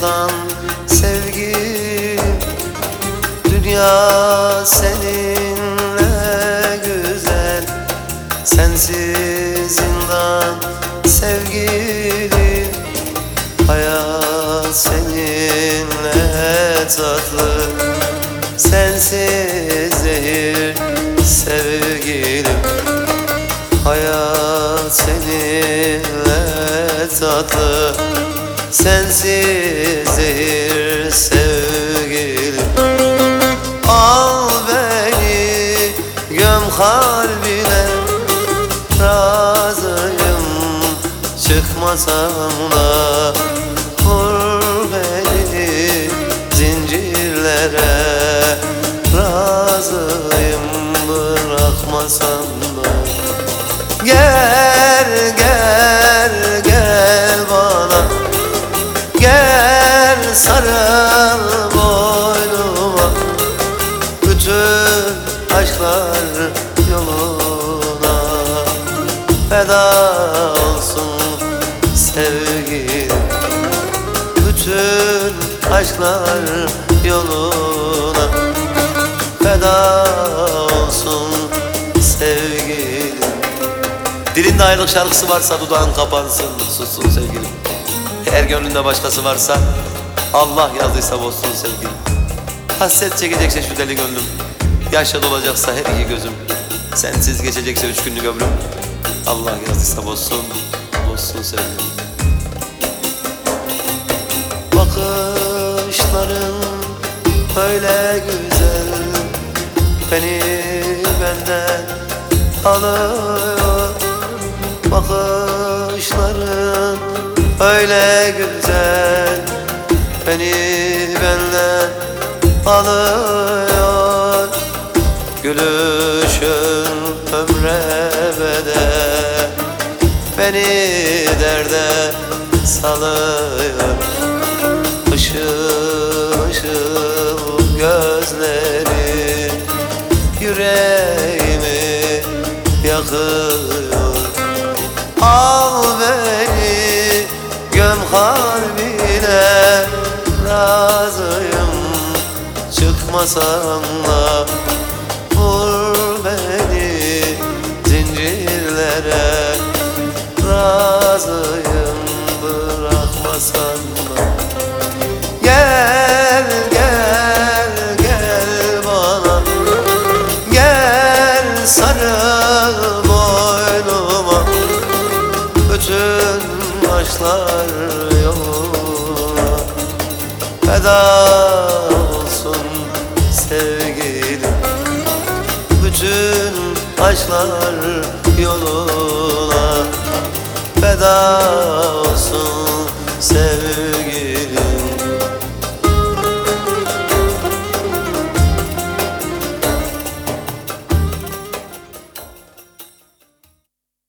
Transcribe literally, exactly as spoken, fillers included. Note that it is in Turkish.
zindan sevgilim. Dünya seninle güzel, sensiz zindan sevgilim. Hayat seninle tatlı, sensiz zehir sevgilim. Hayat seninle tatlı, sensiz zehir sevgilim. Al beni göm kalbine, razıyım çıkmasam da. Vur beni zincirlere, razıyım bırakmasam da. Gel gel gel bana, gel sarıl boynuma. Bütün aşklar yoluna feda olsun sevgilim. Bütün aşklar yoluna feda olsun sevgilim. Dilinde ayrılık şarkısı varsa dudağın kapansın, sussun sevgilim. Eğer gönlünde başkası varsa Allah yazdıysa bozsun sevgilim. Hasret çekecekse şu deli gönlüm, yaşla dolacaksa her iki gözüm, sensiz geçecekse üç günlük ömrüm, Allah yazdıysa bozsun, bozsun sevgilim. Bakışların öyle güzel, beni benden alıyor. Bakışların öyle güzel, beni benden alıyor. Gülüşün ömre bedel, beni derde salıyor. Işıl ışıl gözleri yüreğimi yakıyor. Al beni göm kalbine, razıyım çıkmasam da. Vur beni zincirlere, razıyım bırakmasam da. Gel gel gel bana, gel sarıl boynuma. Bütün aşklar yoluna feda olsun sevgilim. Bütün aşklar yoluna feda olsun sevgilim.